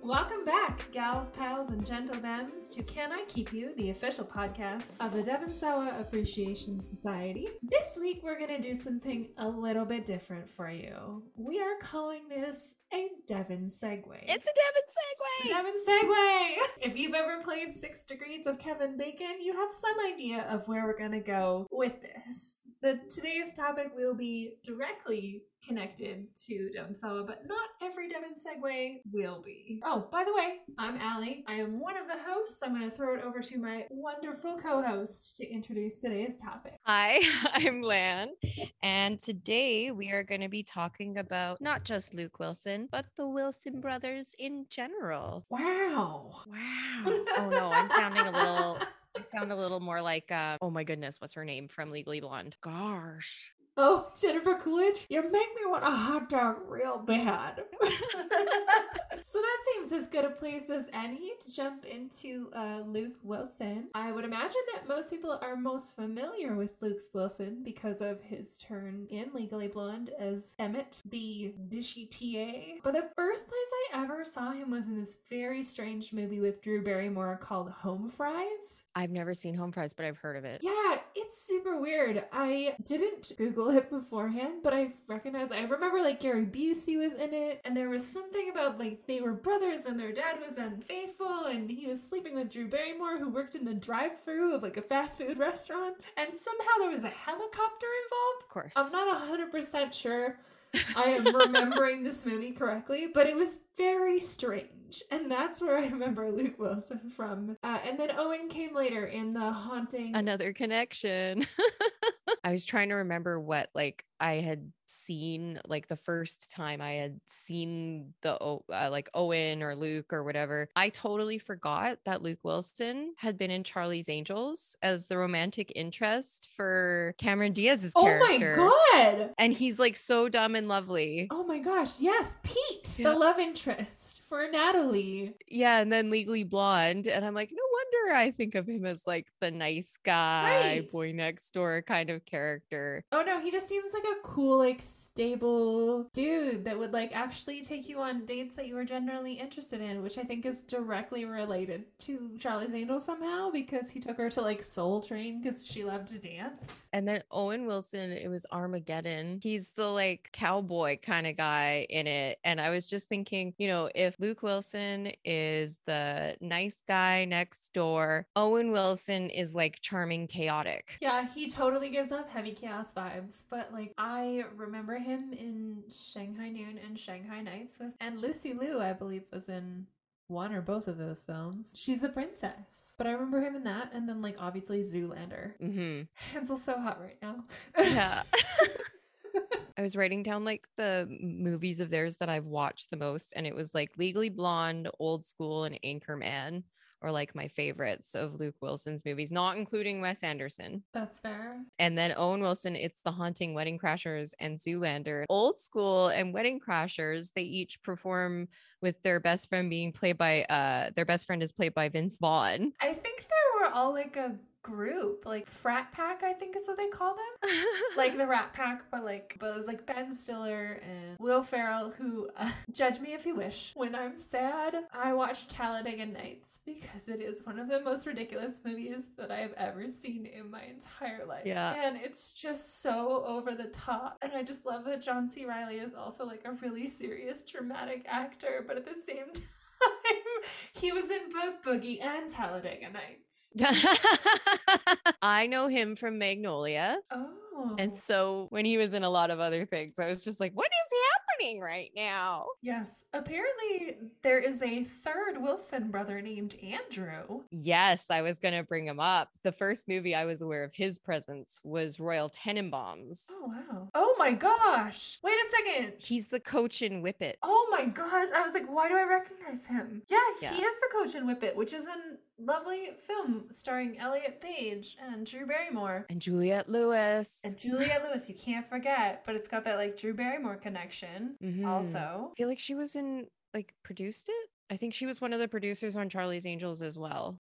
Welcome back, gals, pals, and gentlemen, to Can I Keep You, the official podcast of the Devon Sawa Appreciation Society. This week, we're going to do something a little bit different for you. We are calling this a Devon Segue. It's a Devon Segue! It's a Devon Segue! If you've ever played 6 Degrees of Kevin Bacon, you have some idea of where we're going to go with this. Today's topic will be directly connected to Devon Sawa, but not every Devon Segue will be. Oh, by the way, I'm Allie. I am one of the hosts. I'm going to throw it over to my wonderful co-host to introduce today's topic. Hi, I'm Lan, and today we are going to be talking about not just Luke Wilson, but the Wilson brothers in general. Wow. Oh no, I sound a little more like, oh my goodness, what's her name from Legally Blonde? Gosh. Oh, Jennifer Coolidge, you make me want a hot dog real bad. So that seems as good a place as any to jump into Luke Wilson. I would imagine that most people are most familiar with Luke Wilson because of his turn in Legally Blonde as Emmett, the dishy TA. But the first place I ever saw him was in this very strange movie with Drew Barrymore called Home Fries. I've never seen Home Fries, but I've heard of it. Yeah, it's super weird. I didn't Google it beforehand, but I remember like Gary Busey was in it, and there was something about like they were brothers and their dad was unfaithful and he was sleeping with Drew Barrymore, who worked in the drive-thru of like a fast food restaurant, and somehow there was a helicopter involved. Of course. I'm not 100% sure I am remembering this movie correctly, but it was very strange. And that's where I remember Luke Wilson from. And then Owen came later in The Haunting. Another connection. I was trying to remember what like I had seen, like the first time I had seen the like Owen or Luke or whatever. I totally forgot that Luke Wilson had been in Charlie's Angels as the romantic interest for Cameron Diaz's character. Oh my god! And he's like so dumb and lovely. Oh my gosh, yes, Pete, the love interest for Natalie. Yeah, and then Legally Blonde, and I'm like, no wonder I think of him as like the nice guy, boy next door kind of character. Oh no, he just seems like a cool, like stable dude that would like actually take you on dates that you were generally interested in, which I think is directly related to Charlie's Angels somehow, because he took her to like Soul Train because she loved to dance. And then Owen Wilson, it was Armageddon. He's the like cowboy kind of guy in it. And I was just thinking, you know, if Luke Wilson is the nice guy next door, Owen Wilson is like charming, chaotic. Yeah, he totally gives off heavy chaos vibes. But like, I remember him in Shanghai Noon and Shanghai Nights and Lucy Liu, I believe, was in one or both of those films. She's the princess. But I remember him in that, and then like obviously Zoolander. Mm-hmm. Hansel's so hot right now. Yeah. I was writing down like the movies of theirs that I've watched the most, and it was like Legally Blonde, Old School, and Anchorman are like my favorites of Luke Wilson's movies, not including Wes Anderson. That's fair. And then Owen Wilson, it's The Haunting, Wedding Crashers, and Zoolander. Old School and Wedding Crashers, they each perform with their best friend being played by their best friend is played by Vince Vaughn. I think they were all like a group, like frat pack, I think is what they call them. Like the Rat Pack, but it was like Ben Stiller and Will Ferrell, who judge me if you wish. When I'm sad, I watch Talladega Nights because it is one of the most ridiculous movies that I have ever seen in my entire life. Yeah. And it's just so over the top. And I just love that John C. Reilly is also like a really serious, dramatic actor, but at the same time, he was in both Boogie and Talladega Nights. I know him from Magnolia. Oh. And so when he was in a lot of other things, I was just like, what is happening right now? Yes. Apparently, there is a third Wilson brother named Andrew. Yes, I was going to bring him up. The first movie I was aware of his presence was Royal Tenenbaums. Oh, wow. Oh, my gosh. Wait a second. He's the coach in Whip It. Oh, my God. I was like, why do I recognize him? Yeah, he is the coach in Whip It, which is a lovely film starring Elliot Page and Drew Barrymore. And Juliette Lewis. And Juliette Lewis, you can't forget. But it's got that, like, Drew Barrymore connection also. I feel like she was produced it? I think she was one of the producers on Charlie's Angels as well.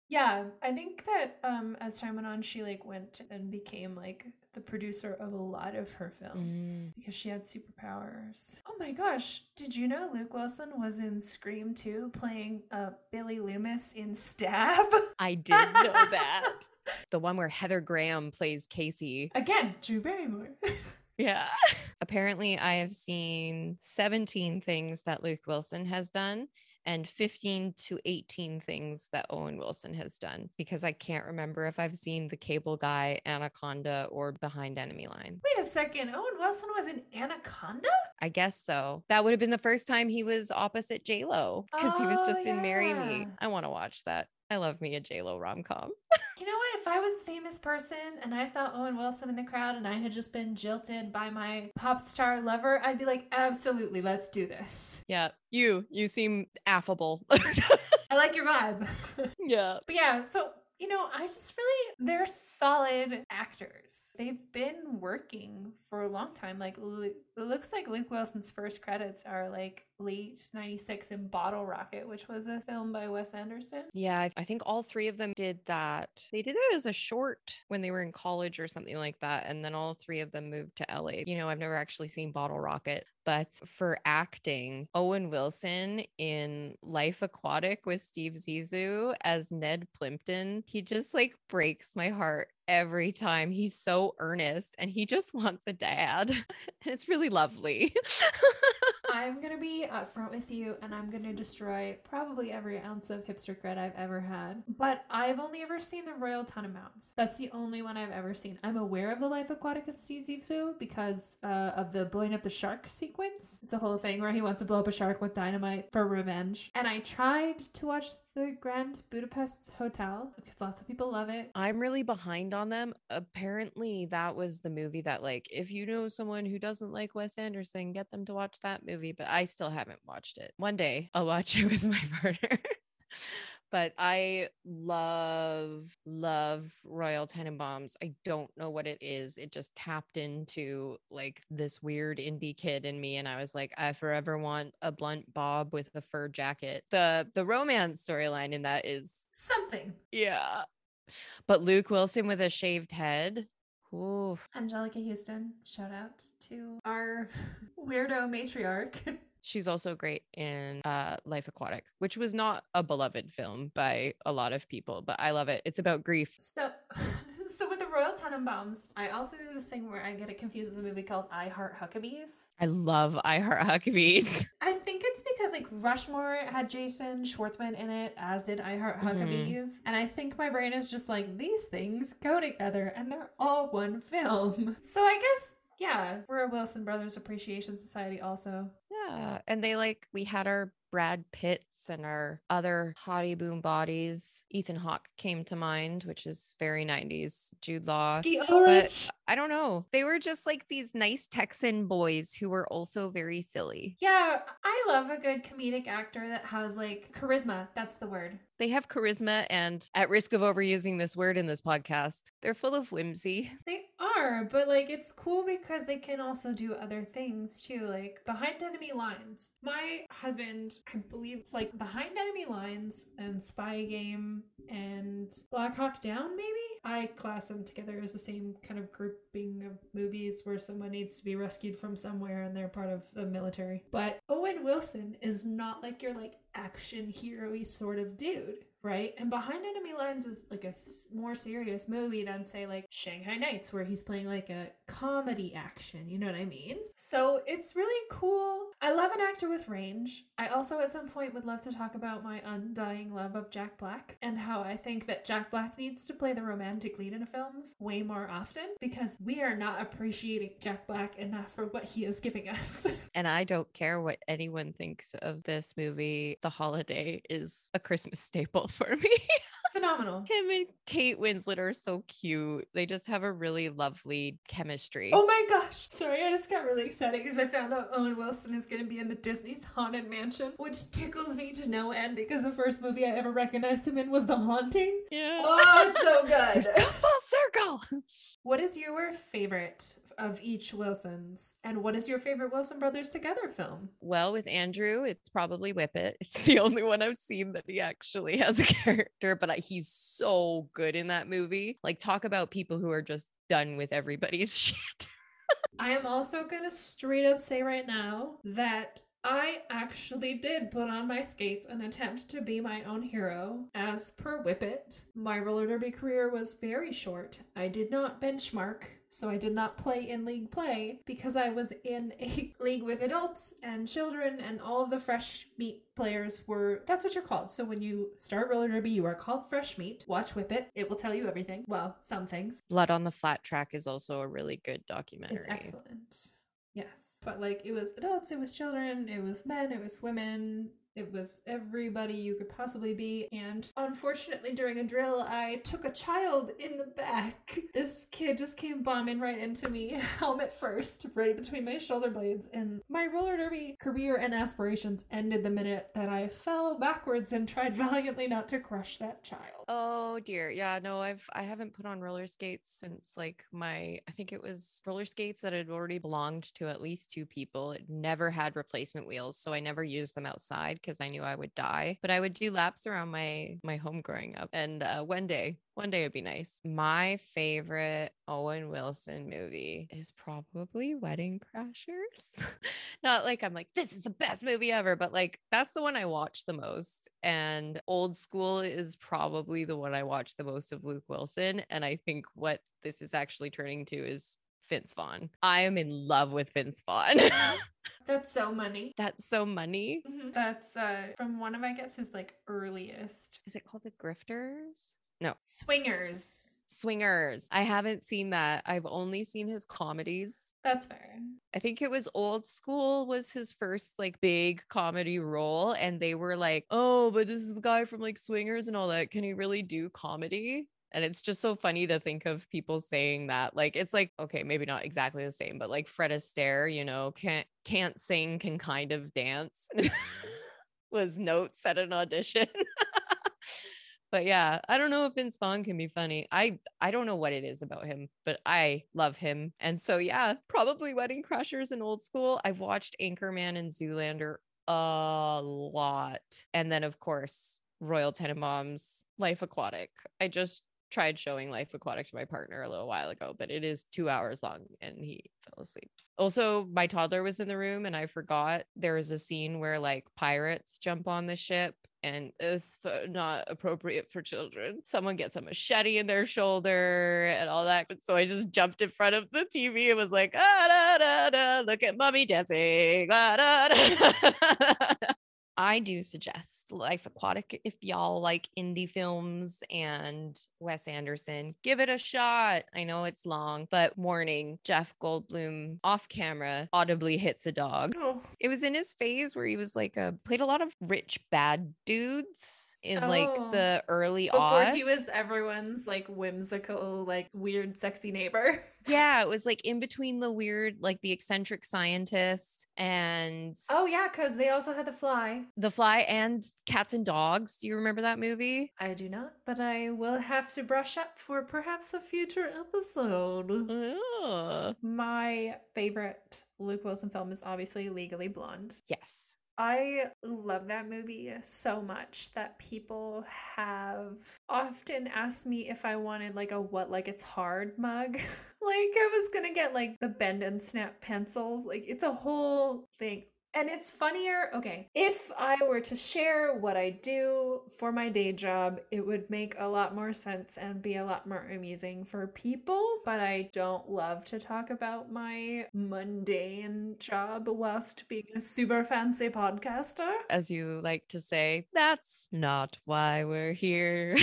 Yeah, I think that as time went on, she like went and became like the producer of a lot of her Mm, films because she had superpowers. Oh my gosh, did you know Luke Wilson was in Scream 2 playing Billy Loomis in Stab? I did know that. The one where Heather Graham plays Casey. Again, Drew Barrymore. Yeah. Apparently, I have seen 17 things that Luke Wilson has done and 15 to 18 things that Owen Wilson has done because I can't remember if I've seen The Cable Guy, Anaconda, or Behind Enemy Lines. Wait a second, Owen Wilson was in Anaconda? I guess so. That would have been the first time he was opposite J-Lo because he was Oh, just in Marry Me. yeah. I want to watch that. I love me a J-Lo rom-com. You know what? If I was a famous person and I saw Owen Wilson in the crowd and I had just been jilted by my pop star lover, I'd be like, absolutely, let's do this. Yeah, you seem affable. I like your vibe. Yeah. But yeah, so I just really, they're solid actors. They've been working for a long time. Like, it looks like Luke Wilson's first credits are like late 96 in Bottle Rocket, which was a film by Wes Anderson. Yeah, I think all three of them did that. They did it as a short when they were in college or something like that. And then all three of them moved to LA. I've never actually seen Bottle Rocket. But for acting, Owen Wilson in Life Aquatic with Steve Zissou as Ned Plimpton, he just like breaks my heart every time. He's so earnest and he just wants a dad. And it's really lovely. I'm going to be upfront with you and I'm going to destroy probably every ounce of hipster cred I've ever had. But I've only ever seen the Royal Tenenbaums. That's the only one I've ever seen. I'm aware of the Life Aquatic of Steve Zissou because of the blowing up the shark sequence. It's a whole thing where he wants to blow up a shark with dynamite for revenge. And I tried to watch the Grand Budapest Hotel because lots of people love it. I'm really behind on them. Apparently, that was the movie that, like, if you know someone who doesn't like Wes Anderson, get them to watch that movie. But I still haven't watched it. One day I'll watch it with my partner. But I love Royal Tenenbaums. I don't know what it is. It just tapped into like this weird indie kid in me, and I was like, I forever want a blunt bob with a fur jacket. The romance storyline in that is something. Yeah. But Luke Wilson with a shaved head. Ooh. Angelica Houston, shout out to our weirdo matriarch. She's also great in Life Aquatic, which was not a beloved film by a lot of people, but I love it. It's about grief. So with the Royal Tenenbaums, I also do this thing where I get it confused with a movie called I Heart Huckabees. I love I Heart Huckabees. I think it's because like Rushmore had Jason Schwartzman in it, as did I Heart Huckabees. And I think my brain is just like, these things go together and they're all one film. So I guess, yeah, we're a Wilson Brothers Appreciation Society also. Yeah. And we had our Brad Pitts and our other hottie boom bodies. Ethan Hawke came to mind, which is very 90s. Jude Law. But I don't know. They were just like these nice Texan boys who were also very silly. Yeah, I love a good comedic actor that has like charisma. That's the word. They have charisma, and at risk of overusing this word in this podcast, they're full of whimsy. They are, but like it's cool because they can also do other things too, like Behind Enemy Lines. My husband, I believe it's like Behind Enemy Lines and Spy Game and Black Hawk Down, maybe? I class them together as the same kind of grouping of movies where someone needs to be rescued from somewhere and they're part of the military. But Owen Wilson is not like your like action hero-y sort of dude, right? And Behind Enemy Lines is like a more serious movie than say like Shanghai Nights, where he's playing like a comedy action, you know what I mean? So it's really cool. I love an actor with range. I also at some point would love to talk about my undying love of Jack Black and how I think that Jack Black needs to play the romantic lead in films way more often because we are not appreciating Jack Black enough for what he is giving us. And I don't care what anyone thinks of this movie. The Holiday is a Christmas staple for me. Phenomenal. Him and Kate Winslet are so cute. They just have a really lovely chemistry. Oh my gosh. Sorry, I just got really excited because I found out Owen Wilson is going to be in the Disney's Haunted Mansion, which tickles me to no end because the first movie I ever recognized him in was The Haunting. Yeah. Oh, it's so good. Come full circle. What is your favorite of each Wilsons. And what is your favorite Wilson Brothers together film? Well, with Andrew, it's probably Whip It. It's the only one I've seen that he actually has a character, but he's so good in that movie. Like, talk about people who are just done with everybody's shit. I am also gonna straight up say right now that I actually did put on my skates and attempt to be my own hero. As per Whippet, my roller derby career was very short. I did not benchmark, so I did not play in league play because I was in a league with adults and children, and all of the fresh meat players were, that's what you're called. So when you start roller derby, you are called fresh meat. Watch Whippet. It will tell you everything. Well, some things. Blood on the Flat Track is also a really good documentary. It's excellent. Yes. But like, it was adults, it was children, it was men, it was women, it was everybody you could possibly be. And unfortunately, during a drill, I took a child in the back. This kid just came bombing right into me, helmet first, right between my shoulder blades. And my roller derby career and aspirations ended the minute that I fell backwards and tried valiantly not to crush that child. Oh dear. Yeah, no, I haven't put on roller skates since like I think it was roller skates that had already belonged to at least 2 people. It never had replacement wheels, so I never used them outside because I knew I would die. But I would do laps around my home growing up. And one day it'd be nice. My favorite Owen Wilson movie is probably Wedding Crashers. Not like I'm like, this is the best movie ever, but like that's the one I watch the most. And Old School is probably the one I watch the most of Luke Wilson. And I think what this is actually turning to is Vince Vaughn. I am in love with Vince Vaughn. That's so money. That's so money. Mm-hmm. That's from one of, I guess, his like earliest. Is it called The Grifters? No. Swingers. I haven't seen that. I've only seen his comedies. That's fair. I think it was Old School was his first like big comedy role. And they were like, oh, but this is the guy from like Swingers and all that. Can he really do comedy? And it's just so funny to think of people saying that. Like, it's like, okay, maybe not exactly the same, but like Fred Astaire, you know, can't sing, can kind of dance was notes at an audition. But yeah, I don't know if Vince Vaughn can be funny. I don't know what it is about him, but I love him. And so yeah, probably Wedding Crashers and Old School. I've watched Anchorman and Zoolander a lot. And then of course, Royal Tenenbaums, Life Aquatic. I just tried showing Life Aquatic to my partner a little while ago, but it is 2 hours long and he fell asleep. Also, my toddler was in the room and I forgot there was a scene where like pirates jump on the ship and it's not appropriate for children. Someone gets a machete in their shoulder and all that. So I just jumped in front of the TV and was like, ah, da, da, da, look at mommy dancing. Ah, da, da. I do suggest Life Aquatic if y'all like indie films and Wes Anderson. Give it a shot. I know it's long, but warning, Jeff Goldblum off camera audibly hits a dog. Oh. It was in his phase where he was like played a lot of rich bad dudes in like the early before aughts. He was everyone's like whimsical, like weird, sexy neighbor. Yeah, it was like in between the weird, like the eccentric scientist and oh yeah, because they also had The Fly and Cats and Dogs. Do you remember that movie? I do not, but I will have to brush up for perhaps a future episode. Oh. My favorite Luke Wilson film is obviously Legally Blonde. Yes. I love that movie so much that people have often asked me if I wanted like a What Like It's Hard mug. Like I was gonna get like the bend and snap pencils. Like it's a whole thing. And it's funnier. Okay, if I were to share what I do for my day job, it would make a lot more sense and be a lot more amusing for people. But I don't love to talk about my mundane job whilst being a super fancy podcaster. As you like to say, that's not why we're here.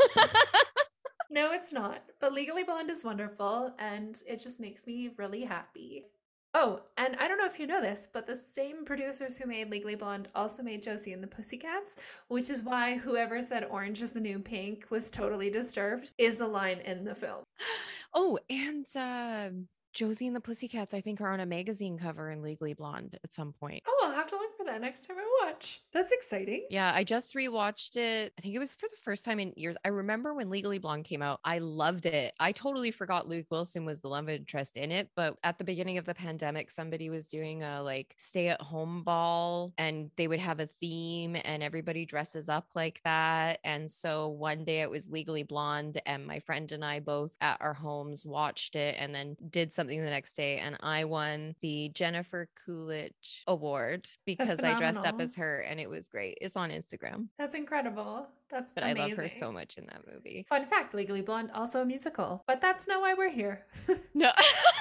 No, it's not. But Legally Blonde is wonderful and it just makes me really happy. Oh, and I don't know if you know this, but the same producers who made Legally Blonde also made Josie and the Pussycats, which is why whoever said orange is the new pink was totally disturbed, is a line in the film. Oh, and Josie and the Pussycats, I think, are on a magazine cover in Legally Blonde at some point. Oh, I'll have to look for that next time I watch. That's exciting. Yeah, I just rewatched it. I think it was for the first time in years. I remember when Legally Blonde came out, I loved it. I totally forgot Luke Wilson was the love interest in it, but at the beginning of the pandemic, somebody was doing a like stay at home ball and they would have a theme and everybody dresses up like that. And so one day it was Legally Blonde and my friend and I both at our homes watched it and then did something the next day. And I won the Jennifer Coolidge Award because I dressed up phenomenal. as her and it was great. It's on Instagram. That's incredible. That's But amazing. I love her so much in that movie. Fun fact, Legally Blonde, also a musical. But that's not why we're here. No.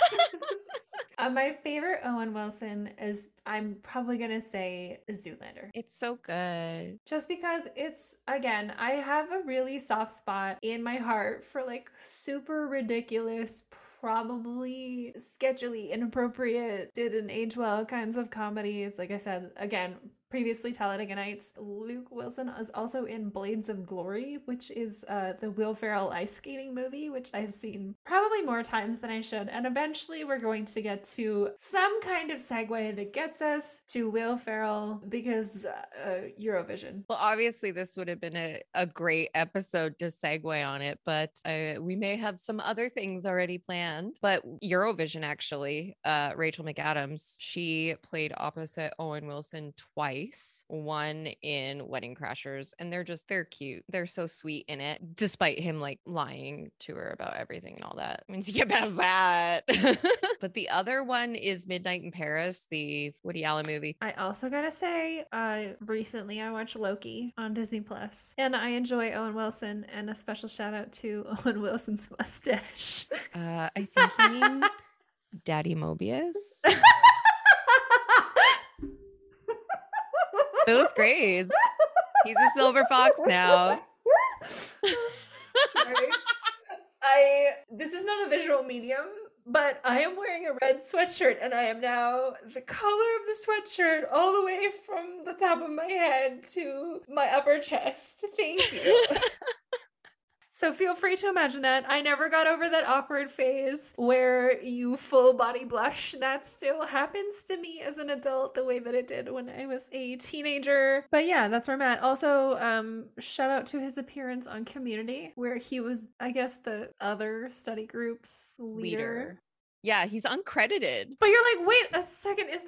My favorite Owen Wilson is, I'm probably going to say, Zoolander. It's so good. Just because it's, again, I have a really soft spot in my heart for like super ridiculous, probably sketchily inappropriate, didn't age well kinds of comedies. Like I said, again, previously Talladega Nights. Luke Wilson is also in Blades of Glory, which is the Will Ferrell ice skating movie, which I've seen probably more times than I should. And eventually we're going to get to some kind of segue that gets us to Will Ferrell because Eurovision. Well, obviously, this would have been a great episode to segue on it, but we may have some other things already planned. But Eurovision, actually, Rachel McAdams, she played opposite Owen Wilson twice. One in Wedding Crashers, and they're cute. They're so sweet in it, despite him like lying to her about everything and all that. Once you get past that. But the other one is Midnight in Paris, the Woody Allen movie. I also gotta say, recently I watched Loki on Disney Plus, and I enjoy Owen Wilson, and a special shout out to Owen Wilson's mustache. I think you mean Daddy Mobius. Those grades. He's a silver fox now. Sorry. This is not a visual medium, but I am wearing a red sweatshirt and I am now the color of the sweatshirt all the way from the top of my head to my upper chest. Thank you. So feel free to imagine that. I never got over that awkward phase where you full body blush. That still happens to me as an adult the way that it did when I was a teenager. But yeah, that's where I'm at. Also, shout out to his appearance on Community, where he was, I guess, the other study group's leader. Yeah, he's uncredited. But you're like, wait a second, is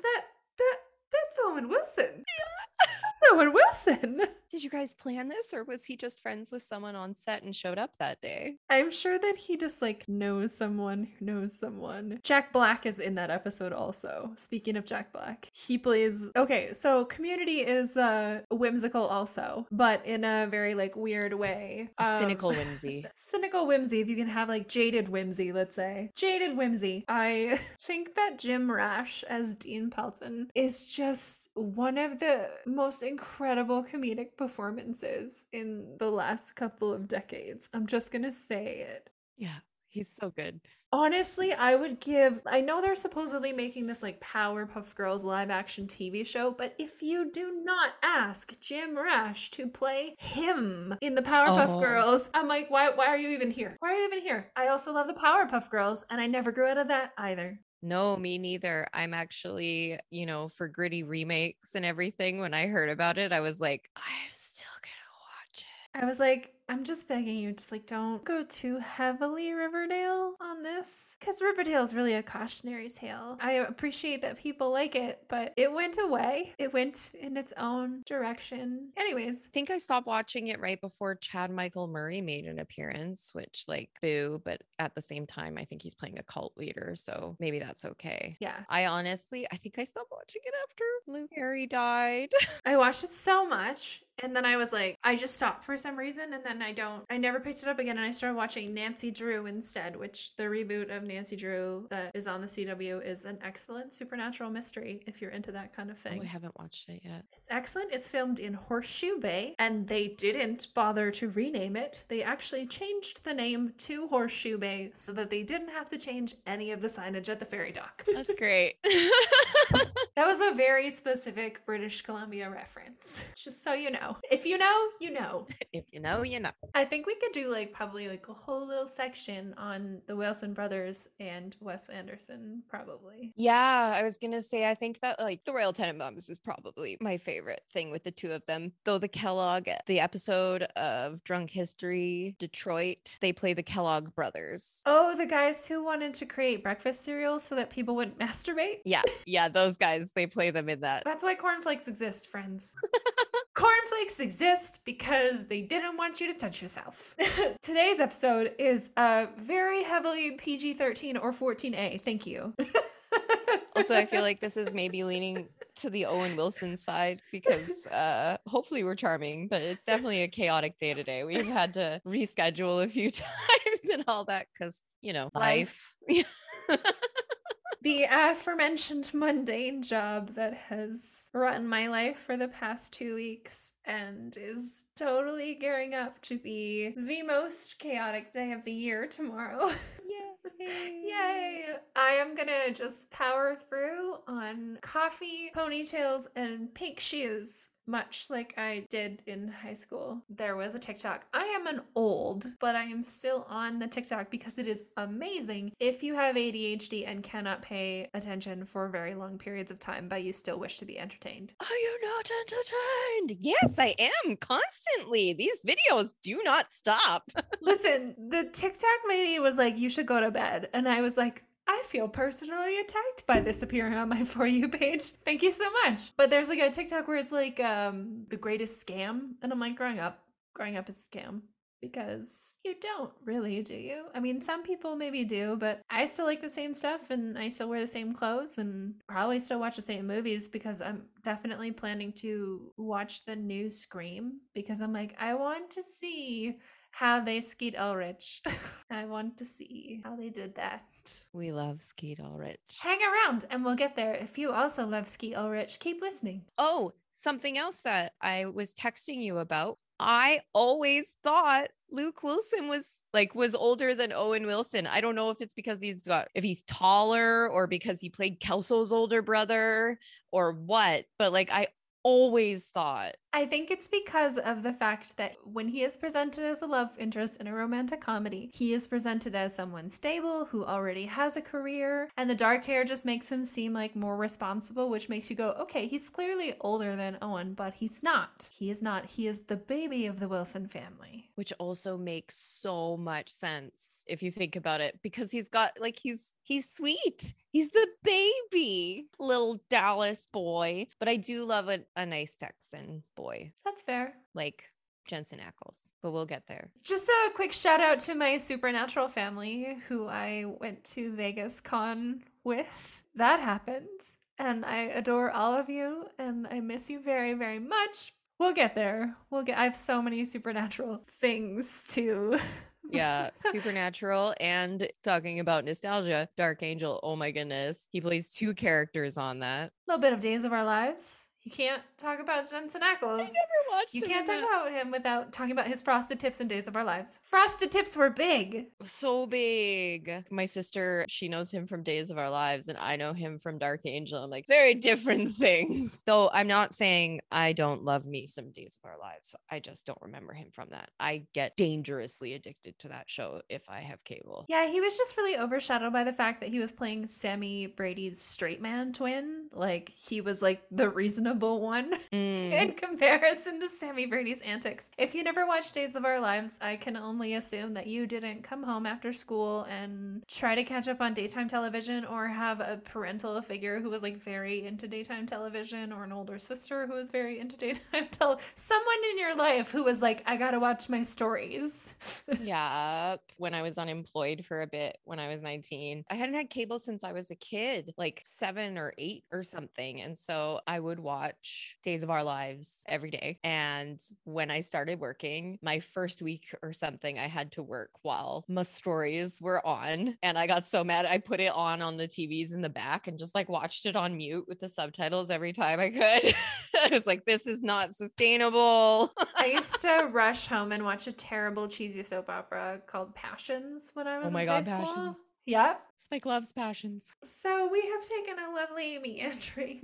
that's Owen Wilson? That's Owen Wilson. Did you guys plan this, or was he just friends with someone on set and showed up that day? I'm sure that he just like knows someone who knows someone. Jack Black is in that episode also. Speaking of Jack Black, he plays, okay, so Community is whimsical also, but in a very like weird way. Cynical whimsy. Cynical whimsy, if you can have like jaded whimsy, let's say. Jaded whimsy. I think that Jim Rash as Dean Pelton is just one of the most incredible comedic performances in the last couple of decades. I'm just gonna say it. Yeah, he's so good. Honestly, I know they're supposedly making this like Powerpuff Girls live action TV show, but if you do not ask Jim Rash to play him in the Powerpuff Girls, I'm like, why are you even here? Why are you even here? I also love the Powerpuff Girls, and I never grew out of that either. No, me neither. I'm actually, for gritty remakes and everything, when I heard about it, I was like, I'm still gonna watch it. I was like, I'm just begging you, just like don't go too heavily Riverdale on this, because Riverdale is really a cautionary tale. I appreciate that people like it, but it went away. It went in its own direction. Anyways, I think I stopped watching it right before Chad Michael Murray made an appearance, which like boo, but at the same time, I think he's playing a cult leader, so maybe that's okay. Yeah. I think I stopped watching it after Luke Harry died. I watched it so much, and then I was like, I just stopped for some reason, and then I never picked it up again, and I started watching Nancy Drew instead, which the reboot of Nancy Drew that is on the CW is an excellent supernatural mystery if you're into that kind of thing. Oh, I haven't watched it yet. It's excellent. It's filmed in Horseshoe Bay, and they didn't bother to rename it. They actually changed the name to Horseshoe Bay so that they didn't have to change any of the signage at the ferry dock. That's great. That was a very specific British Columbia reference. Just so you know. If you know, you know. If you know, you know. I think we could do like probably like a whole little section on the Wilson brothers and Wes Anderson, probably. Yeah, I was gonna say, I think that like the Royal Tenenbaums is probably my favorite thing with the two of them. Though the Kellogg, the episode of Drunk History, Detroit, they play the Kellogg brothers. Oh, the guys who wanted to create breakfast cereal so that people wouldn't masturbate? Yeah, those guys, they play them in that. That's why cornflakes exist, friends. Cornflakes exist because they didn't want you to touch yourself. Today's episode is very heavily PG-13 or 14A. Thank you. Also, I feel like this is maybe leaning to the Owen Wilson side because hopefully we're charming, but it's definitely a chaotic day today. We've had to reschedule a few times and all that because, you know, life. The aforementioned mundane job that has run my life for the past 2 weeks and is totally gearing up to be the most chaotic day of the year tomorrow. Yay! I am gonna just power through on coffee, ponytails, and pink shoes. Much like I did in high school. There was a TikTok. I am an old, but I am still on the TikTok because it is amazing if you have ADHD and cannot pay attention for very long periods of time, but you still wish to be entertained. Are you not entertained? Yes, I am constantly. These videos do not stop. Listen, the TikTok lady was like, you should go to bed. And I was like, I feel personally attacked by this appearing on my For You page. Thank you so much. But there's like a TikTok where it's like the greatest scam. And I'm like, growing up is a scam. Because you don't really, do you? I mean, some people maybe do, but I still like the same stuff and I still wear the same clothes and probably still watch the same movies because I'm definitely planning to watch the new Scream because I'm like, I want to see how they Skeet Ulrich. I want to see how they did that. We love Skeet Ulrich. Hang around and we'll get there. If you also love Skeet Ulrich, keep listening. Oh, something else that I was texting you about. I always thought Luke Wilson was older than Owen Wilson. I don't know if it's because if he's taller or because he played Kelso's older brother or what, but like I always thought. I think it's because of the fact that when he is presented as a love interest in a romantic comedy, he is presented as someone stable who already has a career, and the dark hair just makes him seem like more responsible, which makes you go, okay, he's clearly older than Owen, but he's not. He is not. He is the baby of the Wilson family. Which also makes so much sense if you think about it, because he's got like he's sweet. He's the baby little Dallas boy. But I do love a nice Texan boy. That's fair. Like Jensen Ackles, but we'll get there. Just a quick shout out to my Supernatural family who I went to Vegas Con with. That happened. And I adore all of you and I miss you very, very much. We'll get there. I have so many Supernatural things to Yeah, Supernatural, and talking about nostalgia, Dark Angel. Oh my goodness. He plays 2 characters on that. A little bit of Days of Our Lives. You can't talk about Jensen Ackles. I never watched You can't talk about him without talking about his frosted tips in Days of Our Lives. Frosted tips were big. So big. My sister, she knows him from Days of Our Lives, and I know him from Dark Angel. I'm like, very different things. Though I'm not saying I don't love me some Days of Our Lives. I just don't remember him from that. I get dangerously addicted to that show if I have cable. Yeah, he was just really overshadowed by the fact that he was playing Sammy Brady's straight man twin. Like, he was like the reasonable one in comparison to Sammy Brady's antics. If you never watched Days of Our Lives, I can only assume that you didn't come home after school and try to catch up on daytime television or have a parental figure who was like very into daytime television or an older sister who was very into daytime television. Someone in your life who was like, I gotta watch my stories. Yeah. When I was unemployed for a bit when I was 19, I hadn't had cable since I was a kid, like 7 or 8 or something. And so I would watch Days of Our Lives every day. And when I started working, my first week or something, I had to work while my stories were on. And I got so mad. I put it on the TVs in the back and just like watched it on mute with the subtitles every time I could. I was like, this is not sustainable. I used to rush home and watch a terrible cheesy soap opera called Passions when I was in high school. Passions. Yep. Spike loves Passions. So we have taken a lovely meandering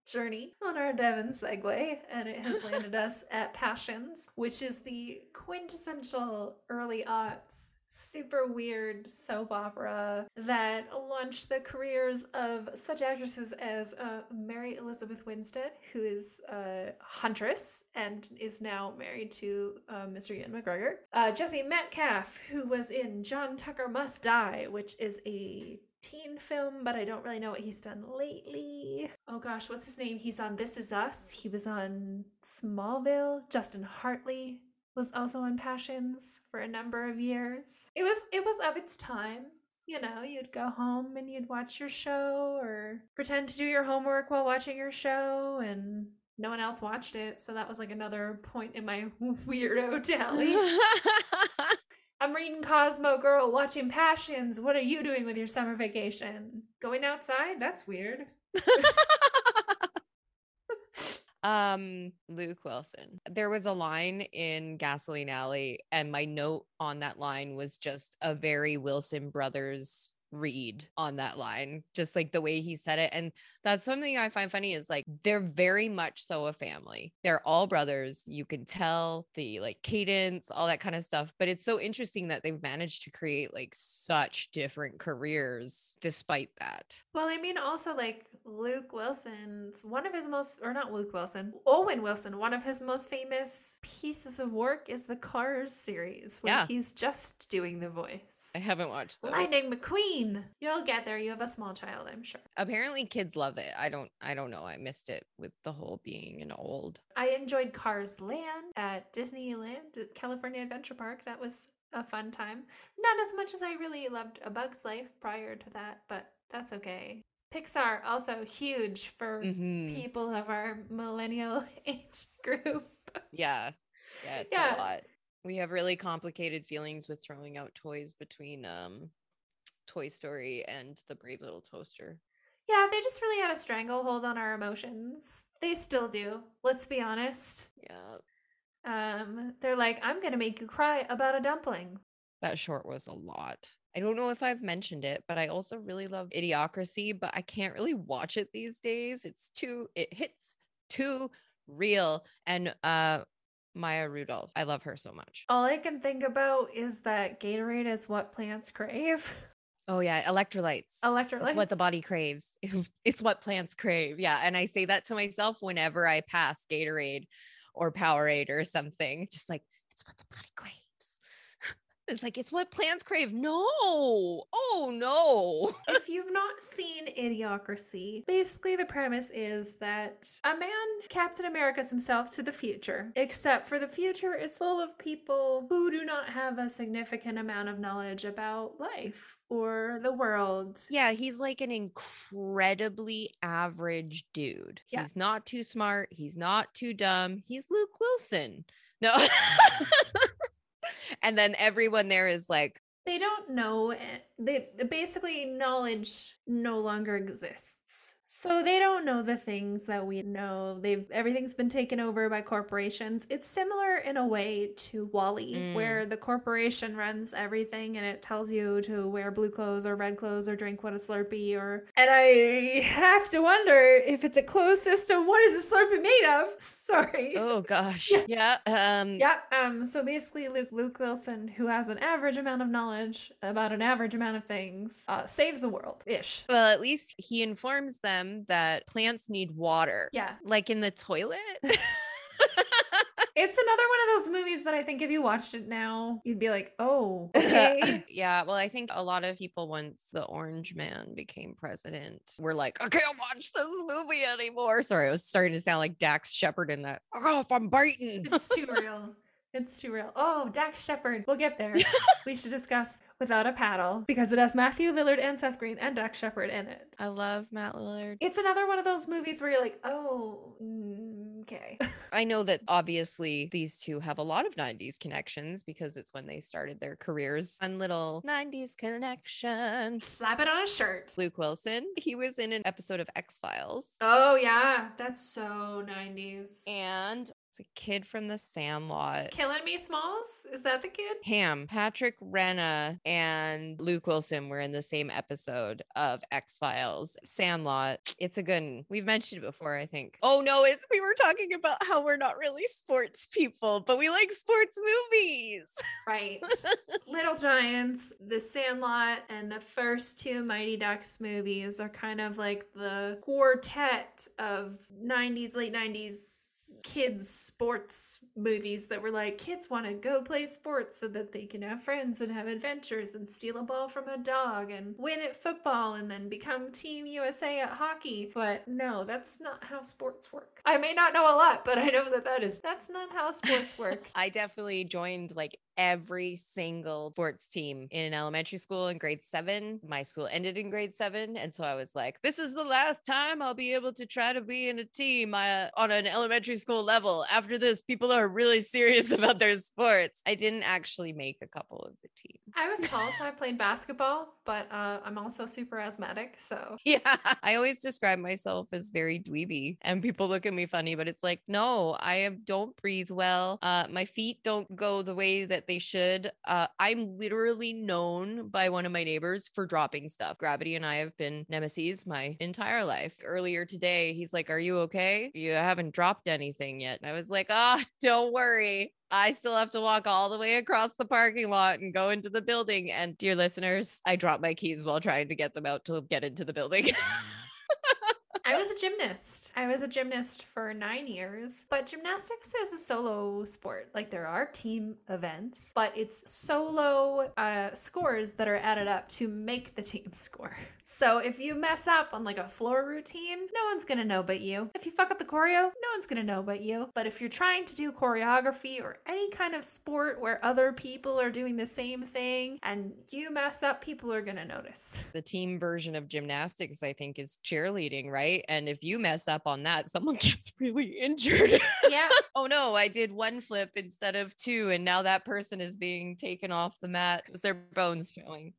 journey on our Devon segue, and it has landed us at Passions, which is the quintessential early aughts super weird soap opera that launched the careers of such actresses as Mary Elizabeth Winstead, who is a huntress and is now married to Mr. Ian McGregor. Jesse Metcalfe, who was in John Tucker Must Die, which is a teen film, but I don't really know what he's done lately. Oh gosh, what's his name? He's on This Is Us. He was on Smallville. Justin Hartley was also on Passions for a number of years. It was of its time. You know, you'd go home and you'd watch your show or pretend to do your homework while watching your show, and no one else watched it, so that was like another point in my weirdo tally. I'm reading Cosmo Girl, watching Passions. What are you doing with your summer vacation? Going outside? That's weird. Luke Wilson. There was a line in Gasoline Alley, and my note on that line was just a very Wilson Brothers read on that line, just like the way he said it. And that's something I find funny is like they're very much so a family. They're all brothers. You can tell the like cadence, all that kind of stuff. But it's so interesting that they've managed to create like such different careers despite that. Well, I mean, also like Luke Wilson's one of his most, or not Luke Wilson, Owen Wilson, one of his most famous pieces of work is the Cars series, where he's just doing the voice. I haven't watched those. Lightning McQueen. You'll get there. You have a small child, I'm sure. Apparently kids love it. I don't know. I missed it with the whole being an old. I enjoyed Cars Land at Disneyland, California Adventure Park. That was a fun time. Not as much as I really loved A Bug's Life prior to that, but that's okay. Pixar, also huge for people of our millennial age group. Yeah, it's a lot. We have really complicated feelings with throwing out toys between Toy Story and The Brave Little Toaster. Yeah, they just really had a stranglehold on our emotions. They still do. Let's be honest. Yeah. They're like, I'm gonna make you cry about a dumpling. That short was a lot. I don't know if I've mentioned it, but I also really love Idiocracy, but I can't really watch it these days. It hits too real. And Maya Rudolph, I love her so much. All I can think about is that Gatorade is what plants crave. Oh yeah, electrolytes. It's what the body craves. It's what plants crave. Yeah, and I say that to myself whenever I pass Gatorade or Powerade or something. Just like, it's what the body craves. It's like, it's what plants crave. No. Oh, no. If you've not seen Idiocracy, basically the premise is that a man Captain America's himself to the future, except for the future is full of people who do not have a significant amount of knowledge about life or the world. Yeah, he's like an incredibly average dude. Yeah. He's not too smart. He's not too dumb. He's Luke Wilson. No. And then everyone there is like, they don't know. Basically knowledge no longer exists. So they don't know the things that we know. Everything's been taken over by corporations. It's similar in a way to WALL-E, where the corporation runs everything and it tells you to wear blue clothes or red clothes or drink what a Slurpee and I have to wonder if it's a closed system, what is a Slurpee made of? Sorry. Oh gosh. Yeah. So basically Luke Wilson, who has an average amount of knowledge about an average amount of things, saves the world-ish. Well, at least he informs them that plants need water. Yeah. Like in the toilet. It's another one of those movies that I think if you watched it now, you'd be like, oh, okay. Yeah, well, I think a lot of people, once the Orange Man became president, were like, I can't watch this movie anymore. Sorry, I was starting to sound like Dax Shepard in that. Oh, if I'm biting. It's too real. It's too real. Oh, Dax Shepard. We'll get there. We should discuss Without a Paddle because it has Matthew Lillard and Seth Green and Dax Shepard in it. I love Matt Lillard. It's another one of those movies where you're like, oh, okay. I know that obviously these two have a lot of 90s connections because it's when they started their careers. Fun little 90s connection. Slap it on a shirt. Luke Wilson. He was in an episode of X-Files. Oh, yeah. That's so 90s. And It's a kid from The Sandlot. Killing Me Smalls? Is that the kid? Ham, Patrick Renna, and Luke Wilson were in the same episode of X-Files. Sandlot. It's a good one. We've mentioned it before, I think. Oh no, we were talking about how we're not really sports people, but we like sports movies. Right. Little Giants, The Sandlot, and the first two Mighty Ducks movies are kind of like the quartet of 90s, late 90s kids sports movies that were like, kids want to go play sports so that they can have friends and have adventures and steal a ball from a dog and win at football and then become Team USA at hockey. But no, that's not how sports work. I may not know a lot, but I know that's not how sports work. I definitely joined like every single sports team in elementary school in grade 7. My school ended in grade 7. And so I was like, this is the last time I'll be able to try to be in a team on an elementary school level. After this, people are really serious about their sports. I didn't actually make a couple of the teams. I was tall, so I played basketball, but I'm also super asthmatic, so. Yeah. I always describe myself as very dweeby and people look at me funny, but it's like, no, don't breathe well. My feet don't go the way that they should. I'm literally known by one of my neighbors for dropping stuff. Gravity and I have been nemesis my entire life. Earlier today, he's like, are you okay? You haven't dropped anything yet. And I was like, don't worry. I still have to walk all the way across the parking lot and go into the building. And dear listeners, I dropped my keys while trying to get them out to get into the building. I was a gymnast. I was a gymnast for 9 years, but gymnastics is a solo sport. Like there are team events, but it's solo scores that are added up to make the team score. So if you mess up on like a floor routine, no one's gonna know but you. If you fuck up the choreo, no one's gonna know but you. But if you're trying to do choreography or any kind of sport where other people are doing the same thing and you mess up, people are gonna notice. The team version of gymnastics, I think, is cheerleading, right? And if you mess up on that, someone gets really injured. Yeah. Oh no, I did 1 flip instead of 2, and now that person is being taken off the mat because their bone's failing.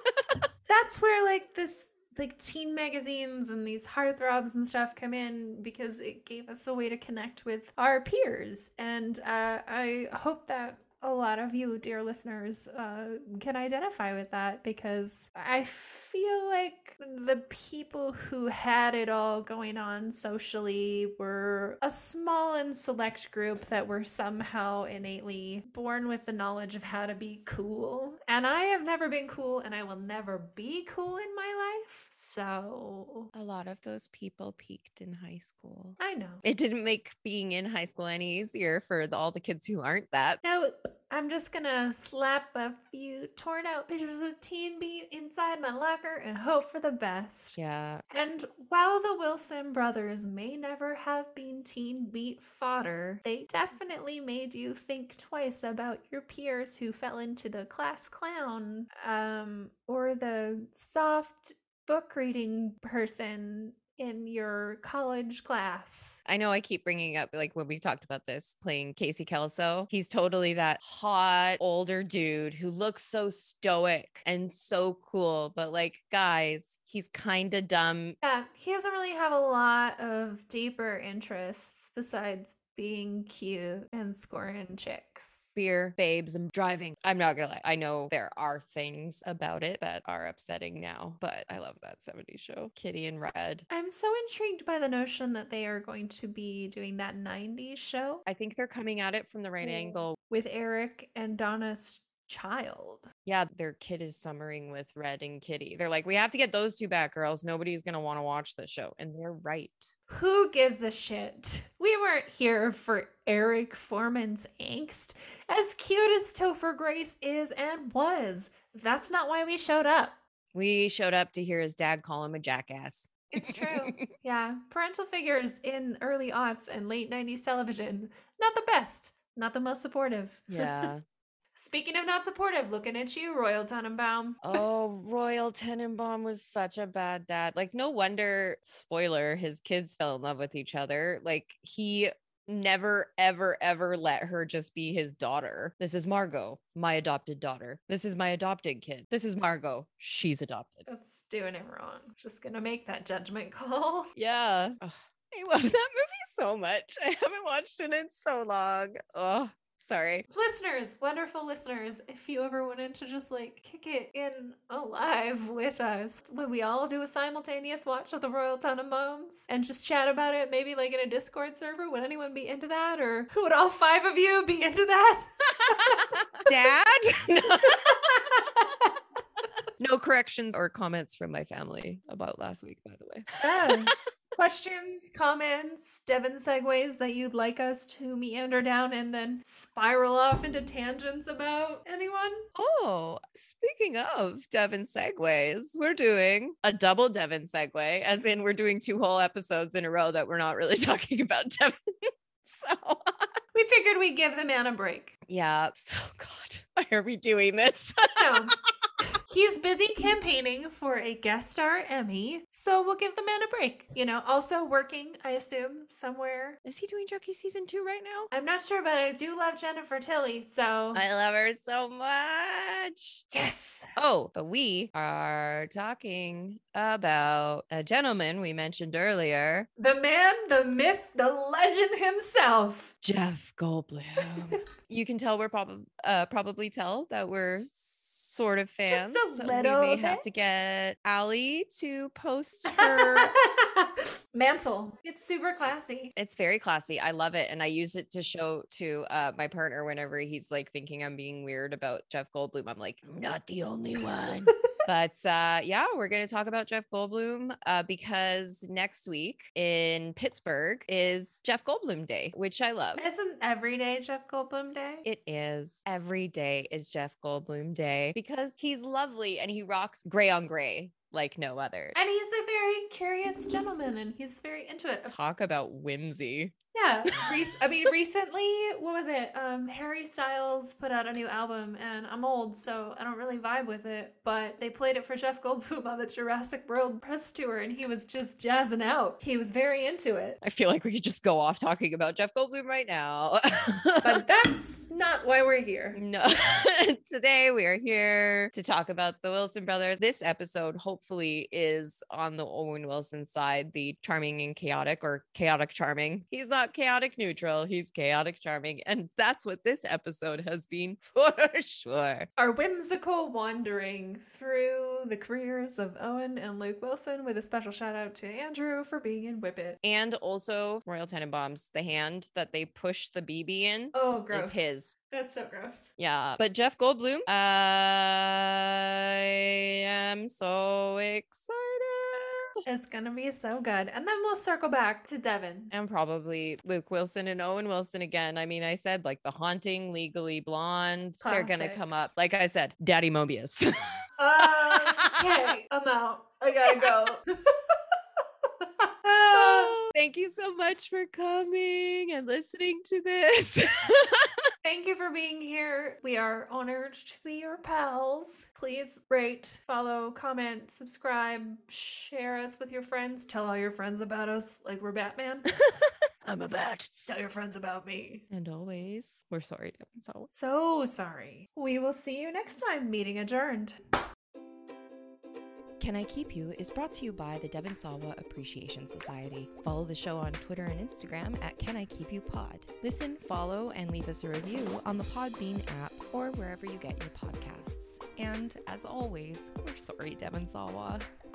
That's where like teen magazines and these heartthrobs and stuff come in, because it gave us a way to connect with our peers. And I hope that a lot of you, dear listeners, can identify with that, because I feel like the people who had it all going on socially were a small and select group that were somehow innately born with the knowledge of how to be cool. And I have never been cool, and I will never be cool in my life. So a lot of those people peaked in high school. I know. It didn't make being in high school any easier for all the kids who aren't that. No, I'm just gonna slap a few torn out pictures of Teen Beat inside my locker and hope for the best. Yeah. And while the Wilson brothers may never have been Teen Beat fodder, they definitely made you think twice about your peers who fell into the class clown, or the soft book reading person in your college class. I know I keep bringing up, like when we talked about this, playing Casey Kelso, he's totally that hot older dude who looks so stoic and so cool, but like, guys, he's kind of dumb. Yeah, he doesn't really have a lot of deeper interests besides being cute and scoring chicks. Beer, babes, and driving. I'm not gonna lie. I know there are things about it that are upsetting now, but I love that 70s show. Kitty and Red. I'm so intrigued by the notion that they are going to be doing that 90s show. I think they're coming at it from the right angle. With Eric and Donna's child. Yeah, their kid is summering with Red and Kitty. They're like, we have to get those two back or else nobody's gonna want to watch this show. And they're right. Who gives a shit? We weren't here for Eric Foreman's angst. As cute as Topher Grace is and was, that's not why we showed up. We showed up to hear his dad call him a jackass. It's true. Yeah. Parental figures in early aughts and late 90s television, not the best, not the most supportive. Yeah. Speaking of not supportive, looking at you, Royal Tenenbaum. Oh, Royal Tenenbaum was such a bad dad. Like, no wonder, spoiler, his kids fell in love with each other. Like, he never, ever, ever let her just be his daughter. This is Margot, my adopted daughter. This is my adopted kid. This is Margot. She's adopted. That's doing it wrong. Just gonna make that judgment call. Yeah. Ugh. I love that movie so much. I haven't watched it in so long. Oh, sorry. Listeners, wonderful listeners, if you ever wanted to just like kick it in alive with us, when we all do a simultaneous watch of the Royal Tenenbaums and just chat about it, maybe like in a Discord server, would anyone be into that? Or would all 5 of you be into that? Dad? No corrections or comments from my family about last week, by the way. Questions, comments, Devon segues that you'd like us to meander down and then spiral off into tangents about? Anyone? Oh, speaking of Devon segues, we're doing a double Devon segue, as in we're doing 2 whole episodes in a row that we're not really talking about Devon. So We figured we'd give the man a break. yeah. Oh God, why are we doing this? No. He's busy campaigning for a guest star Emmy, so we'll give the man a break. You know, also working, I assume, somewhere. Is he doing Chucky season 2 right now? I'm not sure, but I do love Jennifer Tilly, so. I love her so much. Yes! Oh, but we are talking about a gentleman we mentioned earlier, The man, the myth, the legend himself. Jeff Goldblum. You can tell we're probably tell that we're sort of fans. Just a so little we may have bit. to get Allie to post her. Mantle. It's super classy. It's very classy. I love it. And I use it to show to my partner whenever he's like thinking I'm being weird about Jeff Goldblum. I'm like, I'm not the only one. But yeah, we're going to talk about Jeff Goldblum because next week in Pittsburgh is Jeff Goldblum Day, which I love. Isn't every day Jeff Goldblum Day? It is. Every day is Jeff Goldblum Day because he's lovely and he rocks gray on gray like no other. And he's a very curious gentleman and he's very into it. Talk about whimsy. Yeah. Recently, what was it? Harry Styles put out a new album, and I'm old, so I don't really vibe with it, but they played it for Jeff Goldblum on the Jurassic World press tour, and he was just jazzing out. He was very into it. I feel like we could just go off talking about Jeff Goldblum right now. But that's not why we're here. No. Today we are here to talk about the Wilson brothers. This episode hopefully is on the Owen Wilson side, the charming and chaotic, or chaotic charming. He's not chaotic neutral, he's chaotic charming, and that's what this episode has been for sure. Our whimsical wandering through the careers of Owen and Luke Wilson, with a special shout out to Andrew for being in Whippet. And also Royal Tenenbaums, the hand that they push the BB in Oh, gross. is his. That's so gross. Yeah, but Jeff Goldblum, I am so excited. It's gonna be so good. And then we'll circle back to Devon. And probably Luke Wilson and Owen Wilson again. I mean, I said like The Haunting, Legally Blonde. They're gonna come up. Classics. Like I said, Daddy Mobius. Okay, I'm out. I gotta go. Oh, thank you so much for coming and listening to this. Thank you for being here. We are honored to be your pals. Please rate, follow, comment, subscribe, share us with your friends. Tell all your friends about us like we're Batman. I'm a bat. Tell your friends about me. And always, we're sorry, Devon Sawa. So sorry. We will see you next time. Meeting adjourned. Can I Keep You is brought to you by the Devon Sawa Appreciation Society. Follow the show on Twitter and Instagram at Can I Keep You Pod. Listen, follow, and leave us a review on the Podbean app or wherever you get your podcasts. And as always, we're sorry, Devon Sawa.